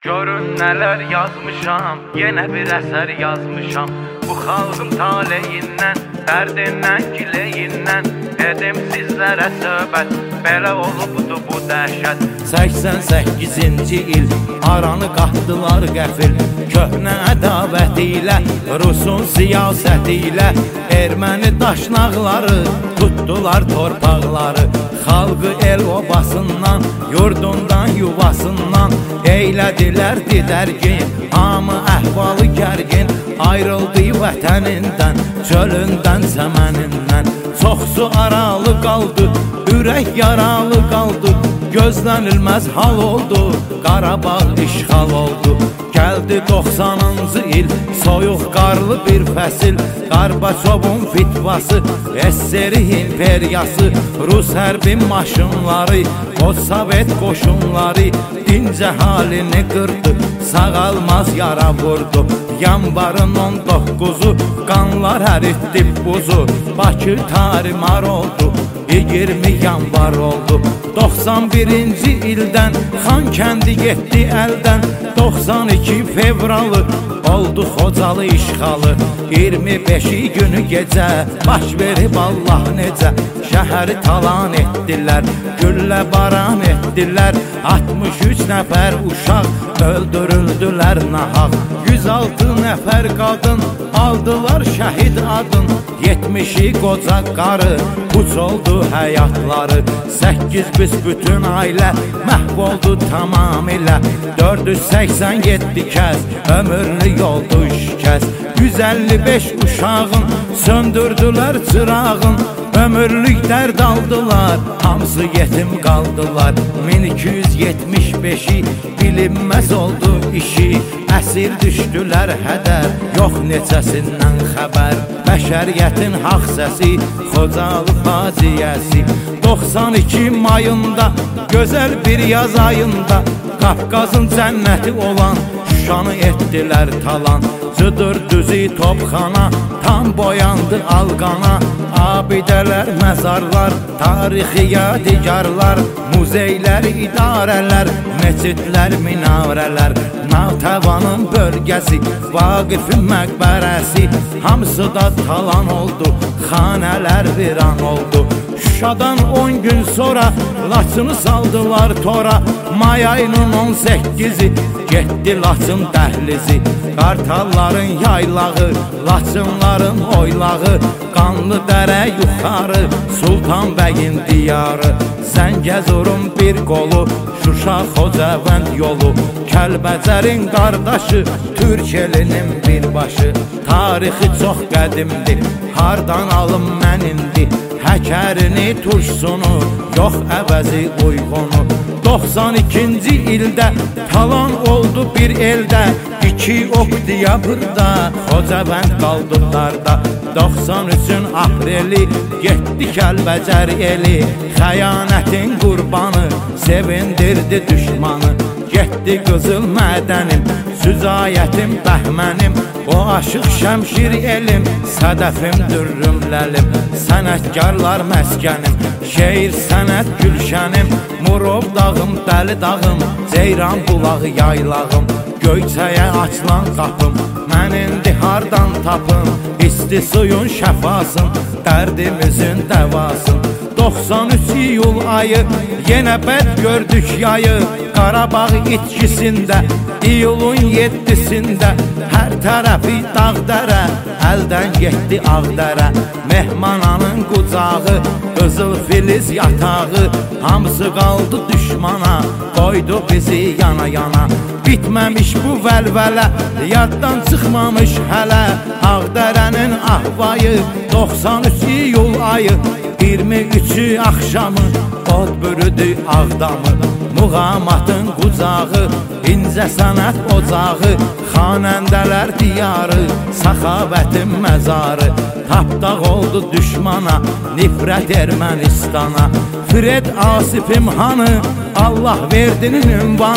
Görün nələr yazmışam, yenə bir əsər yazmışam. Bu xalqın taleyindən, dərdindən, gileyindən edim sizlərə söhbət, belə olubdu bu dəhşət. 88-ci il aranı qatdılar qəfil, köhnə ədavət ilə, Rusun siyasəti ilə. Erməni daşnaqları tutdular torpaqları, xalqı el obasından, yurdundan, yuvasından eylədilər didərgin. Hamı əhvalı gərgin, ayrıldı vətənindən, çölündən, səmənindən. Çoxsu aralı qaldı, ürək yaralı qaldı, gözlənilməz hal oldu, Qarabağ işğal oldu. Gəldi 90-cı il, soyuq qarlı bir fəsil, Qarbaçovun fitvası, SSR imperiyası, Rus hərbi maşınları, o Sovet qoşunları dinc əhalini qırdı, sağalmaz yara vurdu. Yanvarın 19-u qanlar əritdi buzu, Bakı tarimar oldu, 20 yanvar oldu. 91-ci ildən Xankəndi getdi əldən, 92 fevralı oldu Xocalı işğalı. 25-i günü gecə baş verib Allah necə, şəhəri talan etdilər, güllə baran etdilər. 63 nəfər uşaq öldürüldülər nahaq, 106 nəfər qadın aldılar şəhid adın. 70-i qoca qarı puç oldu həyatları, 8 büsbütün ailə məhv oldu tamamilə. 487 kəs ömürlük oldu şikəst, 155 uşağın söndürdülər çırağın. Ömürlük dərd aldılar, hamısı yetim qaldılar. 1275-i bilinməz oldu işi, əsir düşdülər hədər, yox neçəsindən xəbər. Bəşəriyyətin haqq səsi, Xocalı faciəsi. 92 mayında, gözəl bir yaz ayında, Qafqazın cənnəti olan Şuşanı etdilər talan. Cıdır düzü topxana, tam boyandı alqana. Abidələr, məzarlar, tarixi yadigarlar, muzeylər, idarələr, meçidlər, minarələr. Natəvanın bölgəsi, Vaqifin məqbərəsi, hamısı da talan oldu, xanələr viran oldu. Şuşadan 10 gün sonra Laçını saldılar tora, may ayının 18-i getdi Laçın dəhlizi. Qartalların yaylağı, Laçınların oylağı, qanlı dərə yuxarı, Sultan bəyin diyarı. Zəngəzurun bir qolu, Şuşa Xocavənd yolu, Kəlbəcərin qardaşı, Türkiyelinin birbaşı. Tarixi çox qədimdir, hardan alım mən indi, həkərini, turşsunu, yox əvəzi uyğunu. 92-ci ildə talan oldu bir eldə, 2 oktyabrda Xocavənd qaldı darda. 93-ün apreli getdi Kəlbəcər eli, xəyanətin qurbanı sevindirdi düşmanı. Getdi qızıl mədənim, süzayətim, bəhmənim, o aşıq şəmşir elim, sədəfim, dürrüm, ləlim. Sənətkarlar məskənim, şeir sənət gülşənim, Murov dağım, Dəli dağım, Ceyran bulağı yaylağım. Göyçəyə açılan qapım, mən indi hardan tapım, isti suyun şəfasın, dərdimizin dəvasın. 93 iyul ayı, yenə bəd gördük yayı, Qarabağ itkisində, iyulun 7-sində, hər tərəfi dağ dərə, əldən getdi Ağdərə. Mehmananın qucağı, qızıl filiz yatağı, hamısı qaldı düşmana, qoydu bizi yana yana. Bitməmiş bu vəlvələ, yaddan çıxmamış hələ, Ağdərənin ahvayı, 93 iyul ayı, 23-ü axşamı, od bürüdü Ağdamı. Muğamatın qucağı, incə sənət ocağı, xanəndələr diyarı, səxavətin məzarı. Tapdaq oldu düşmana, nifrət Ermənistana. Fred Asifim hanı, Allah verdinin ünvanı,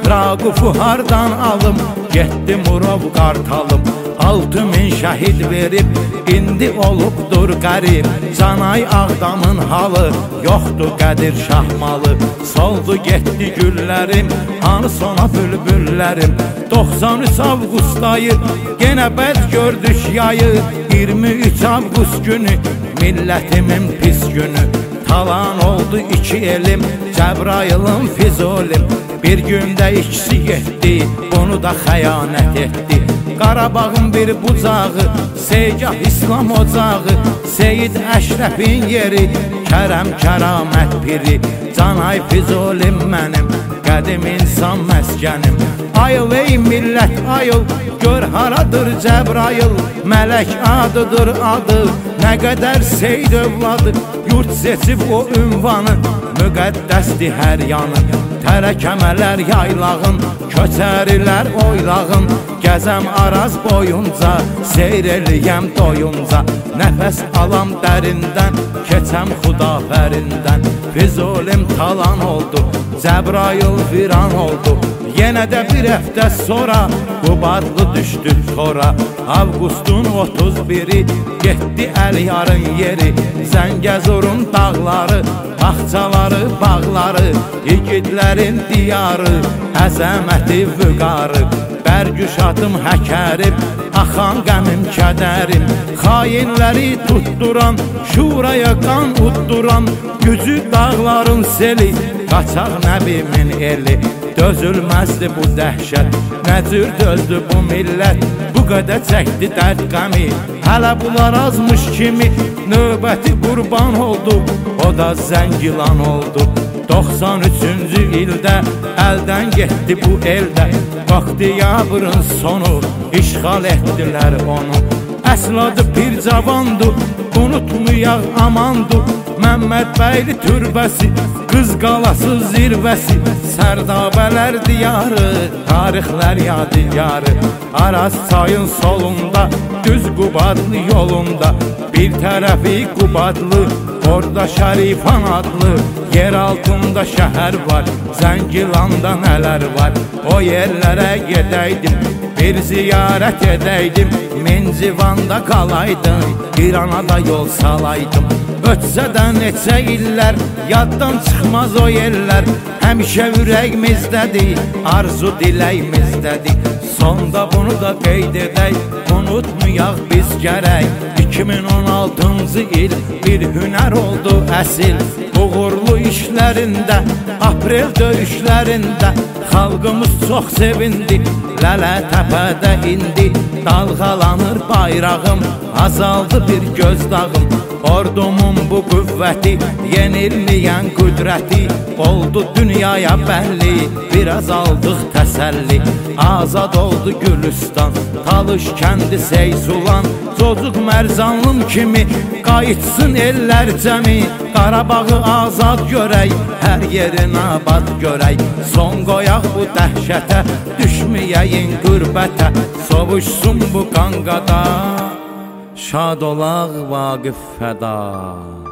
Raqufu hardan alım, getdi Murov Qartalım. 6000 şəhid verib, indi olubdur qərib. Canay Ağdamın halı, yoxdur Qədir Şahmalı. Soldu getdi güllərim, hanı sona bülbüllərim. 93 avqust ayı, genə bəd gördük yayı. 23 avqust günü, millətimin pis günü. Talan oldu iki elim, Cəbrayılın Füzulim. Bir gündə ikisi getdi, onu da xəyanət etdi. Qarabağın bir bucağı, Seygah İslam ocağı. Seyid Əşrəfin yeri, Kərəm kəramət piri. Canay Füzulim mənim, qədim insan məskənim. Ayıl ey millət ayıl, gör haradır Cəbrayıl. Mələk adıdır adı, nə qədər Seyd övladı. Yurt seçib o ünvanı, müqəddəsdir hər yanı. Tərəkəmələr yaylağın, köçərilər oylağın. Gəzəm Araz boyunca, seyr eləyəm doyunca. Nəfəs alam dərindən, keçəm Xudafərindən. Füzulim talan oldu, Cəbrayıl viran oldu. Yenə də bir həftə sonra Qubadlı düşdü tora. Avqustun 31-i getdi Əliyarın yeri. Zəngəzurun dağları, bağçaları, bağları. İgidlərin diyarı, əzəməti vüqarı. Bərgüşatım həkərib, axan qəmim kədərim. Xainləri tutduran, şuraya qan udduran. Gücü dağların seli, qaçaq nəbimin eli. Dözülməzdi bu dəhşət, nə cür dözdü bu millət. Bu qədər çəkdi dərd qəmi, hələ bunlar azmış kimi. Növbəti qurban oldu, o da Zəngilan oldu. 93-cü ildə əldən getdi bu eldə. Oktyabrın sonu, işğal etdilər onu. Əsl adı bir cavandı, unutmayaq amandı. Məmmədbəyli türbəsi, Qız qalası zirvəsi. Sərdabələr diyarı, tarixlər yadigarı. Araz çayın solunda, düz Qubadlı yolunda. Bir tərəfi Qubadlı, orada Şərifan adlı. Yer altında şəhər var, Zəngilanda nələr var. O yerlərə gedəydim, bir ziyarət edəydim. Mincivanda qalaydım, İrana da yol salaydım. Ötsə də neçə illər, yaddan çıxmaz o yerlər. Həmişə ürəyimizdədir, arzu diləyimizdədir. Sonda bunu da qeyd edək, unutmayaq biz gərək. 2016-cı il bir hünər oldu əsil. Uğurlu işlərində, aprel döyüşlərində xalqımız çox sevindi. Lələ təpədə indi, dalğalanır bayrağım. Azaldı bir gözdağım, ordumun bu qüvvəti, yenilməyən qüdrəti oldu dünyaya bəlli. Biraz aldıq təsəlli, azad oldu Gülüstan, Talış kəndi Seysulan. Cocuq Mərzanlım kimi qayıtsın ellər cəmi. Qarabağı azad görək, hər yerin abad görək. Son qoyaq bu dəhşətə, düşməyəyin qürbətə. Sovuşsun bu qanqada, şad olaq Vaqif fəda.